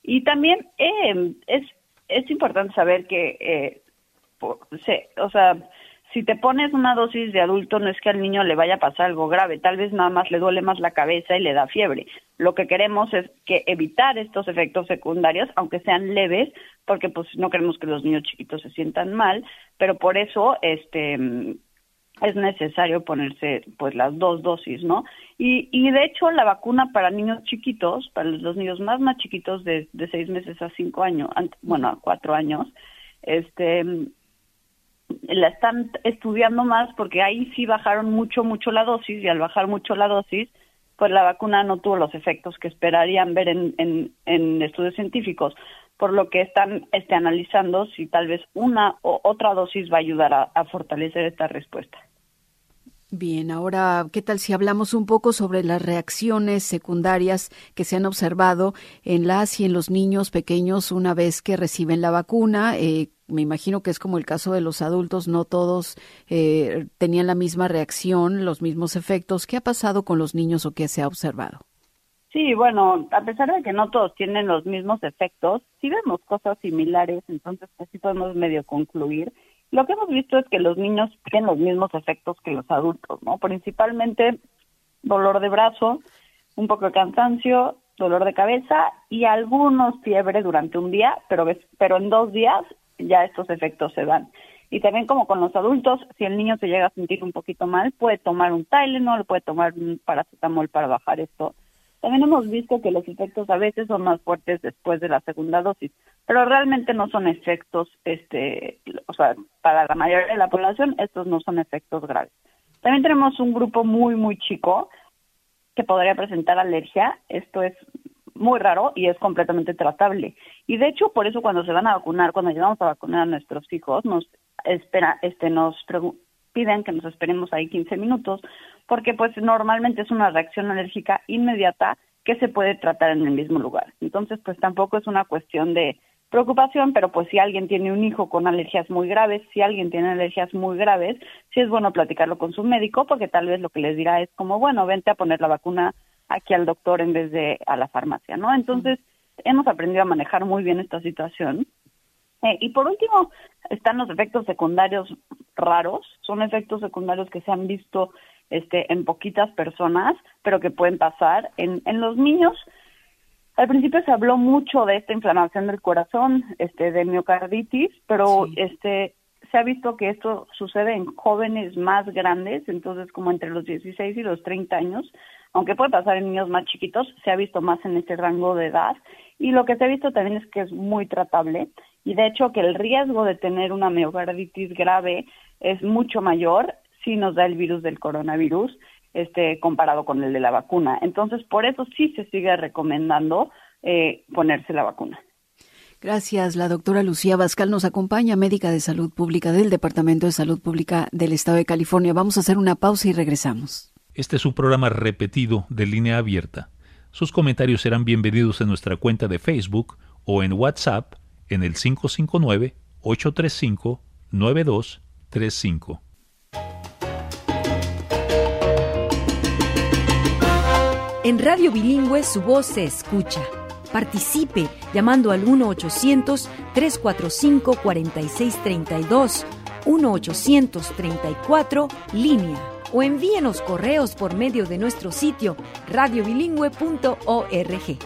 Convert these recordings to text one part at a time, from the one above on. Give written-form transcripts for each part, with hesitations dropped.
Y también es importante saber que, si te pones una dosis de adulto, no es que al niño le vaya a pasar algo grave, tal vez nada más le duele más la cabeza y le da fiebre. Lo que queremos es que evitar estos efectos secundarios, aunque sean leves, porque pues no queremos que los niños chiquitos se sientan mal, pero por eso es necesario ponerse pues las 2 dosis, ¿no? Y de hecho la vacuna para niños chiquitos, para los niños más chiquitos de 6 meses a 5 años, a 4 años, la están estudiando más porque ahí sí bajaron mucho la dosis, y al bajar mucho la dosis, pues la vacuna no tuvo los efectos que esperarían ver en estudios científicos, por lo que están analizando si tal vez una o otra dosis va a ayudar a fortalecer esta respuesta. Bien, ahora, ¿qué tal si hablamos un poco sobre las reacciones secundarias que se han observado en las y en los niños pequeños una vez que reciben la vacuna? Me imagino que es como el caso de los adultos, no todos tenían la misma reacción, los mismos efectos. ¿Qué ha pasado con los niños o qué se ha observado? Sí, bueno, a pesar de que no todos tienen los mismos efectos, sí vemos cosas similares, entonces pues sí podemos medio concluir. Lo que hemos visto es que los niños tienen los mismos efectos que los adultos, ¿no? Principalmente dolor de brazo, un poco de cansancio, dolor de cabeza y algunos fiebre durante un día, pero en 2 días ya estos efectos se dan. Y también como con los adultos, si el niño se llega a sentir un poquito mal, puede tomar un Tylenol, puede tomar un paracetamol para bajar esto. También hemos visto que los efectos a veces son más fuertes después de la segunda dosis, pero realmente no son efectos, para la mayoría de la población estos no son efectos graves. También tenemos un grupo muy chico que podría presentar alergia. Esto es muy raro y es completamente tratable. Y de hecho, por eso cuando se van a vacunar, cuando llevamos a vacunar a nuestros hijos, nos piden que nos esperemos ahí 15 minutos, porque pues normalmente es una reacción alérgica inmediata que se puede tratar en el mismo lugar. Entonces, pues tampoco es una cuestión de preocupación, pero pues si alguien tiene un hijo con alergias muy graves, sí es bueno platicarlo con su médico, porque tal vez lo que les dirá es como, bueno, vente a poner la vacuna aquí al doctor en vez de a la farmacia, ¿no? Entonces, hemos aprendido a manejar muy bien esta situación. Y por último, están los efectos secundarios raros. Son efectos secundarios que se han visto en poquitas personas, pero que pueden pasar. En los niños, al principio se habló mucho de esta inflamación del corazón, de miocarditis, pero sí, se ha visto que esto sucede en jóvenes más grandes, entonces como entre los 16 y los 30 años, aunque puede pasar en niños más chiquitos, se ha visto más en ese rango de edad. Y lo que se ha visto también es que es muy tratable, y de hecho que el riesgo de tener una miocarditis grave es mucho mayor si nos da el virus del coronavirus, comparado con el de la vacuna. Entonces, por eso sí se sigue recomendando ponerse la vacuna. Gracias. La doctora Lucía Bascal nos acompaña, médica de salud pública del Departamento de Salud Pública del Estado de California. Vamos a hacer una pausa y regresamos. Este es un programa repetido de Línea Abierta. Sus comentarios serán bienvenidos en nuestra cuenta de Facebook o en WhatsApp en el 559-835-9235. En Radio Bilingüe su voz se escucha. Participe llamando al 1-800-345-4632, 1-834-LÍNEA, o envíenos correos por medio de nuestro sitio radiobilingüe.org.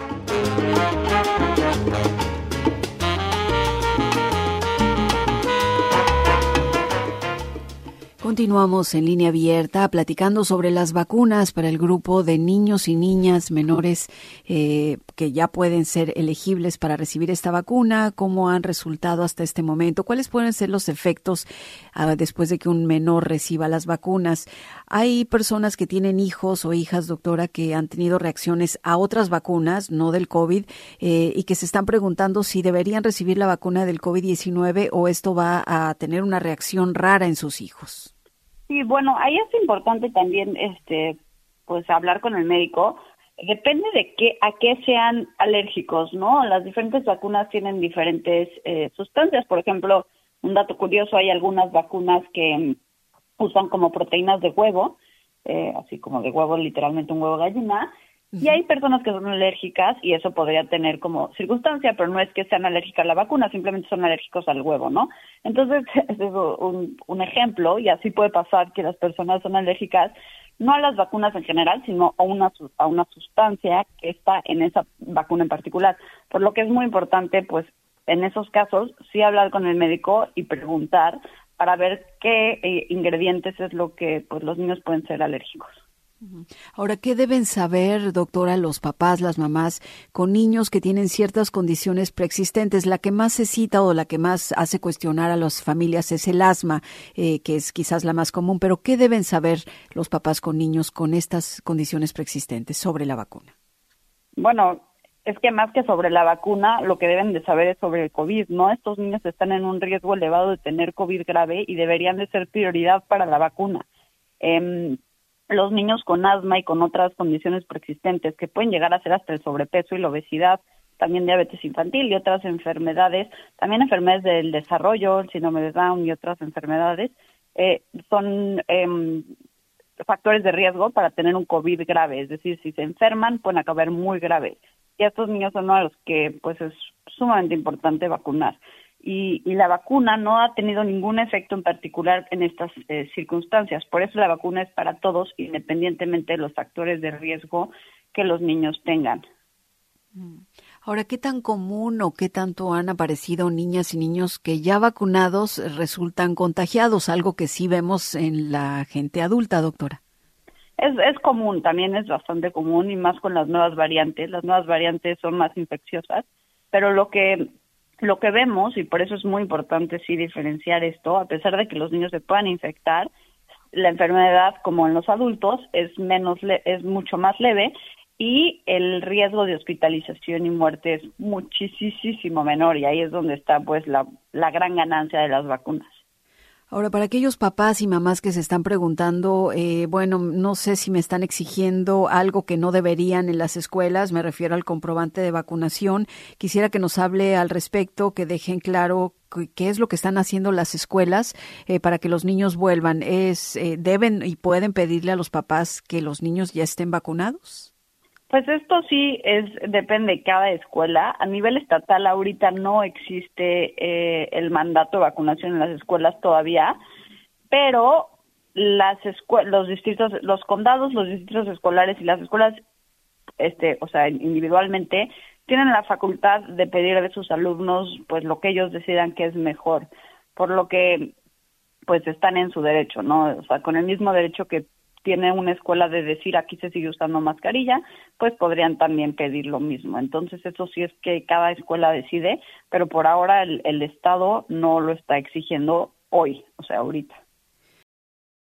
Continuamos en Línea Abierta platicando sobre las vacunas para el grupo de niños y niñas menores que ya pueden ser elegibles para recibir esta vacuna, cómo han resultado hasta este momento, cuáles pueden ser los efectos después de que un menor reciba las vacunas. Hay personas que tienen hijos o hijas, doctora, que han tenido reacciones a otras vacunas, no del COVID, y que se están preguntando si deberían recibir la vacuna del COVID-19 o esto va a tener una reacción rara en sus hijos. Sí, bueno, ahí es importante también, pues hablar con el médico. Depende de a qué sean alérgicos, ¿no? Las diferentes vacunas tienen diferentes sustancias. Por ejemplo, un dato curioso, hay algunas vacunas que usan como proteínas de huevo, así como de huevo, literalmente un huevo de gallina, Y hay personas que son alérgicas y eso podría tener como circunstancia, pero no es que sean alérgicas a la vacuna, simplemente son alérgicos al huevo, ¿no? Entonces, ese es un ejemplo, y así puede pasar que las personas son alérgicas no a las vacunas en general, sino a una sustancia que está en esa vacuna en particular. Por lo que es muy importante, pues, en esos casos, sí hablar con el médico y preguntar para ver qué ingredientes es lo que, pues, los niños pueden ser alérgicos. Ahora, ¿qué deben saber, doctora, los papás, las mamás, con niños que tienen ciertas condiciones preexistentes? La que más se cita o la que más hace cuestionar a las familias es el asma, que es quizás la más común, pero ¿qué deben saber los papás con niños con estas condiciones preexistentes sobre la vacuna? Bueno, es que más que sobre la vacuna, lo que deben de saber es sobre el COVID, ¿no? Estos niños están en un riesgo elevado de tener COVID grave y deberían de ser prioridad para la vacuna. Los niños con asma y con otras condiciones preexistentes que pueden llegar a ser hasta el sobrepeso y la obesidad, también diabetes infantil y otras enfermedades, también enfermedades del desarrollo, el síndrome de Down y otras enfermedades, son factores de riesgo para tener un COVID grave, es decir, si se enferman pueden acabar muy graves. Y estos niños son uno de los que pues es sumamente importante vacunar. Y la vacuna no ha tenido ningún efecto en particular en estas circunstancias. Por eso la vacuna es para todos, independientemente de los factores de riesgo que los niños tengan. Ahora, ¿qué tan común o qué tanto han aparecido niñas y niños que ya vacunados resultan contagiados? Algo que sí vemos en la gente adulta, doctora. Es común, también es bastante común, y más con las nuevas variantes. Las nuevas variantes son más infecciosas, pero lo que vemos, y por eso es muy importante sí diferenciar esto, a pesar de que los niños se puedan infectar, la enfermedad, como en los adultos, es mucho más leve, y el riesgo de hospitalización y muerte es muchísimo menor, y ahí es donde está pues la gran ganancia de las vacunas. Ahora, para aquellos papás y mamás que se están preguntando, bueno, no sé si me están exigiendo algo que no deberían en las escuelas, me refiero al comprobante de vacunación, quisiera que nos hable al respecto, que dejen claro qué es lo que están haciendo las escuelas para que los niños vuelvan. ¿Deben y pueden pedirle a los papás que los niños ya estén vacunados? Pues esto sí depende de cada escuela. A nivel estatal ahorita no existe el mandato de vacunación en las escuelas todavía, pero los distritos, los condados, los distritos escolares y las escuelas, individualmente, tienen la facultad de pedir de sus alumnos pues lo que ellos decidan que es mejor, por lo que pues están en su derecho, ¿no? O sea, con el mismo derecho que tiene una escuela de decir aquí se sigue usando mascarilla, pues podrían también pedir lo mismo. Entonces eso sí es que cada escuela decide, pero por ahora el Estado no lo está exigiendo hoy, o sea, ahorita.